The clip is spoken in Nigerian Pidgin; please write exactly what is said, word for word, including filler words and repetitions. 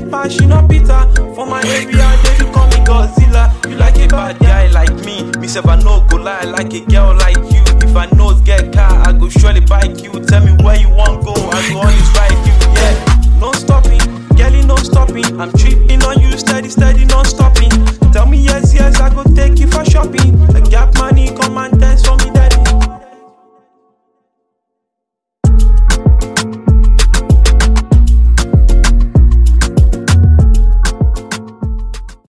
pass, she no Peter. For my area, they do call me Godzilla. You like a bad guy like me, me sef I no go lie. I like a girl like you. If I nose get car, I go surely bike you. Tell me where you want go, I go always ride you. Yeah, no stopping, girlie no stopping. I'm tripping on you, steady, steady, no stopping.